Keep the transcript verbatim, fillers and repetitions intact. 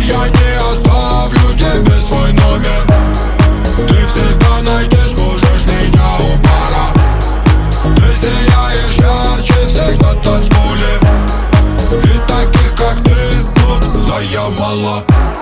я не оставлю тебе свой номер. Ты всегда найдешь мой